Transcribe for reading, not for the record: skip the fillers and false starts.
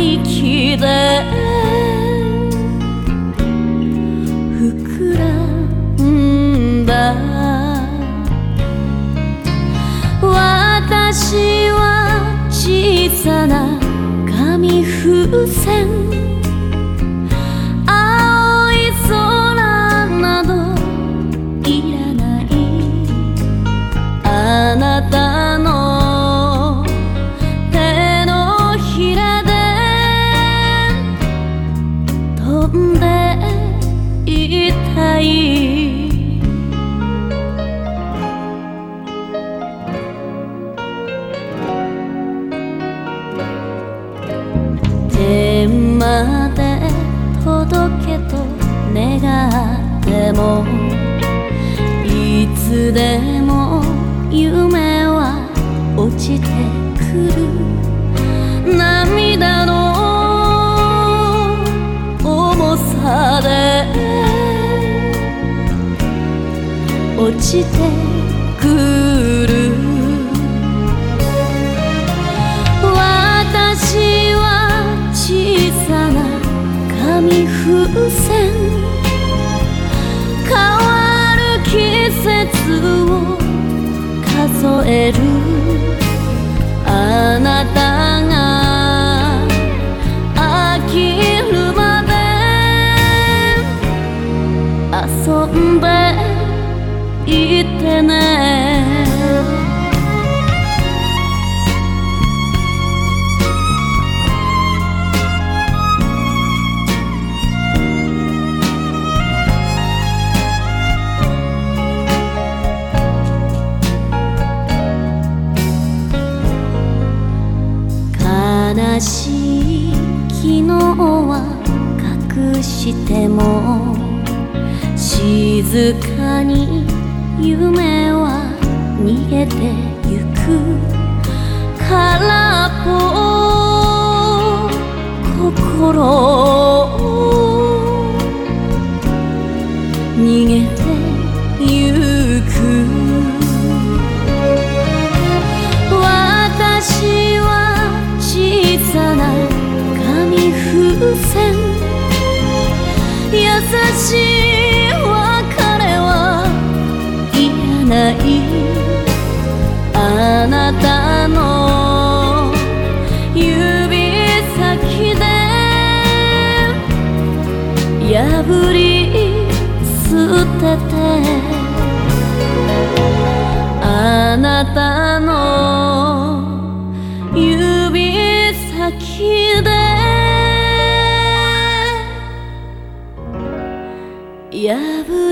息で膨らんだ。私は小さな紙風船、青い空などいらない。あなたの手のひらで飛んでいたい。天まで届けと願っても、いつでも夢は落ちてくる。涙の重さで落ちてくる。私は小さな紙風船、変わる季節を数える。あなたが飽きるまで遊んでいてね。悲しい昨日は隠しても、静かに夢は逃げてゆく。空っぽ心逃げてゆく。私は小さな紙風船、優しい別れはいらない。あなたの指先で破り捨てて、あなたの指先で破